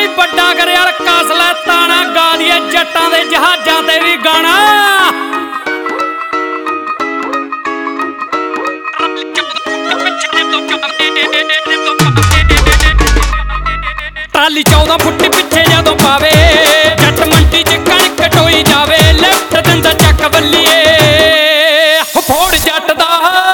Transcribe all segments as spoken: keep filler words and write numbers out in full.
ਵੀ ਵੱਡਾ ਗਰੇਵਾਲ ਕਸ ਲੈ ਤਾਣਾ ਗਾ ਦੀਏ ਜੱਟਾਂ ਦੇ ਜਹਾਜ਼ਾਂ ਤੇ ਵੀ ਗਾਣਾ। ਟਰਾਲੀ ਚੌਦਾਂ ਫੁੱਟ ਪਿੱਛੇ ਜਦੋਂ ਪਾਵੇ ਜੱਟ ਮੰਡੀ ਚ ਕਣਕ ਟੋਈ ਜਾਵੇ ਲਿਫਟ ਦਿੰਦਾ ਚੱਕ ਬੱਲੀਏ ਫੋੜ ਜੱਟ ਦਾ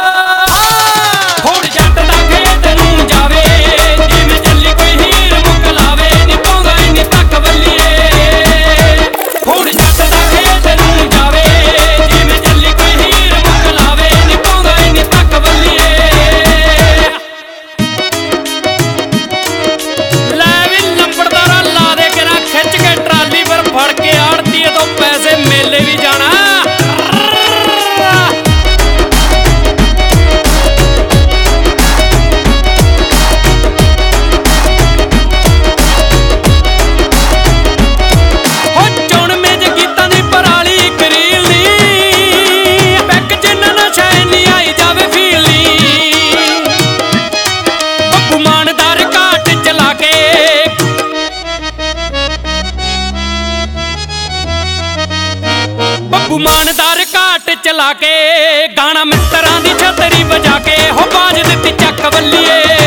ਫੋੜ ਜੱਟ ਦਾ ਖੇਤ ਨੂੰ ਜਾਵੇ ਜਿਵੇਂ ਚੱਲੀ ਕੋਈ ਹੀਰ ਮੁੱਕ ਲਾਵੇ ਨੀ ਪਾਉਂਦਾ ਇੰਨੀ ਤੱਕ ਬੱਲੀਏ ਫੋੜ ਜੱਟ ਦਾ ਖੇਤ ਨੂੰ ਜਾਵੇ ਜਿਵੇਂ ਚੱਲੀ ਕੋਈ ਹੀਰ ਮੁੱਕ ਲਾਵੇ ਨੀ ਪਾਉਂਦਾ ਇੰਨੀ ਤੱਕ ਬੱਲੀਏ। ਖਿੱਚ ਕੇ ਟਰਾਲੀ ਪਰ ਫੜ ਕੇ ਆੜਤੀਏ ਤੋਂ ਪੈਸੇ ਮੇਲੇ ਵੀ ਜਾਣਾ। ਹੋ ਚੁਣ ਮੇਜ ਗੀਤਾਂ ਦੀ ਪਰਾਲੀ ਕਰੀਲ ਨੀ ਪੈਕ ਜਿੰਨਾ ਨਾ ਸ਼ਾਇ ਨਹੀਂ ਆਈ ਜਾਵੇ ਫੀਲ ਨੀ ਬੱਬੂ ਮਾਨਦਾਰ ਘਾਟ ਚਲਾ ਕੇ ਬੱਬੂ ਮਾਨਦਾਰ ਘਾਟ ਚਲਾ ਕੇ ਗਾਣਾ ਮਿੱਤਰਾਂ ਦੀ ਛਤਰੀ ਵਜਾ ਕੇ ਹੋ ਬਾਜ ਦਿੱਤੀ ਚੱਕ ਬੱਲੀਏ।